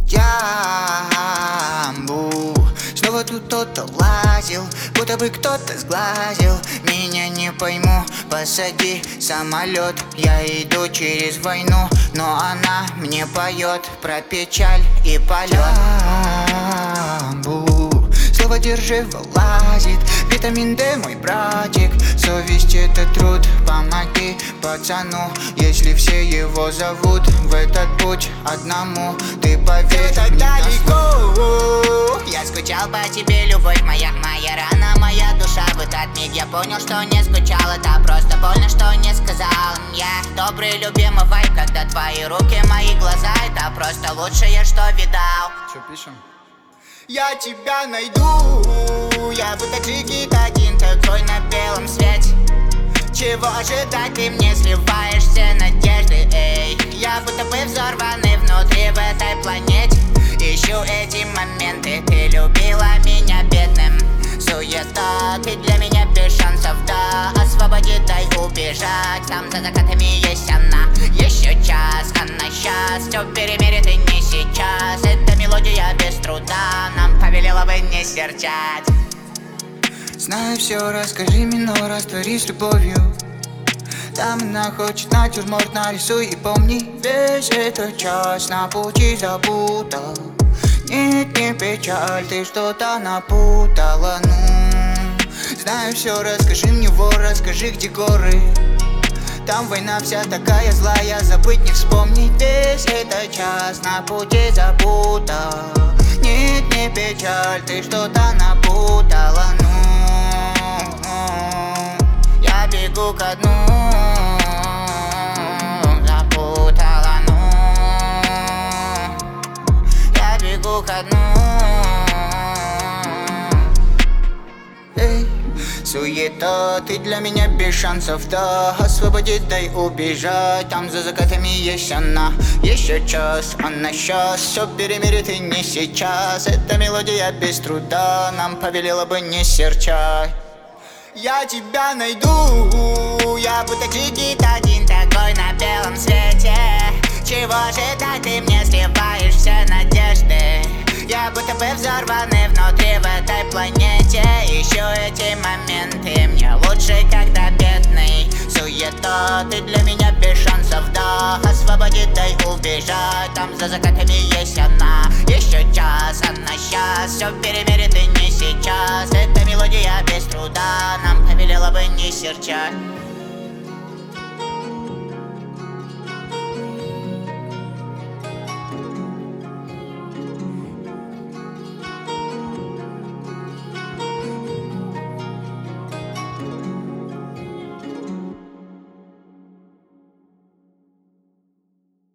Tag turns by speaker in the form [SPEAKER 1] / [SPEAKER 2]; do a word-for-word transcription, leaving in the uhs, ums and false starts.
[SPEAKER 1] Ямбу. Снова тут кто-то лазил, будто бы кто-то сглазил. Меня не пойму, посади самолет. Я иду через войну, но она мне поет про печаль и полет. Ямбу. Слово держи вылазит, витамин Д, мой братик. Совесть — это труд, помоги пацану, если все его зовут в этот путь одному. Ты поверь, так далеко.
[SPEAKER 2] Я скучал по тебе, любовь моя, моя рана, моя душа. В этот миг я понял, что не скучал. Это просто больно, что не сказал. Я добрый, любимый вайб, когда твои руки, мои глаза. Это просто лучшее, что видал.
[SPEAKER 1] Что пишем? Я тебя найду, я будто джигит один такой на белом свете. Чего ожидать, ты мне сливаешь все надежды, эй. Я будто бы взорванный внутри в этой планете. Ищу эти моменты, ты любила меня бедным. Суета, ты для меня без шансов, да. Освободи, дай убежать, там за закатами есть она. Еще час, она щас, все перемерит и не сейчас. Эта мелодия без труда нам повелела бы не серчать. Знаю все, расскажи мне, но растворись любовью. Там она хочет натюрморт, нарисуй и помни. Весь этот час на пути запутал. Нет, не печаль, ты что-то напутала, ну. Знаю все, расскажи мне, вор, расскажи, где горы. Там война вся такая злая, забыть не вспомнить. Весь этот час на пути запутал. Нет, не печаль, ты что-то напутала, ну. Я бегу ко дну, запутала, ну. Я бегу ко дну. Эй, суета, ты для меня без шансов, да. Освободить, дай убежать, там за закатами есть она. Еще час, она щас, все перемерит и не сейчас. Эта мелодия без труда нам повелела бы не серчать. Я тебя найду, я будто джигит один такой на белом свете. Чего ожидать, ты мне сливаешь все надежды. Я будто бы взорванный внутри в этой планете. Ищу эти моменты, мне лучше, когда бедный. Суета, ты для меня без шансов, да. Освободи, дай убежать, там за закатами есть она. Еще час, она щас, все перемерит и не сейчас. Эта мелодия без труда нам повелела бы не серчать.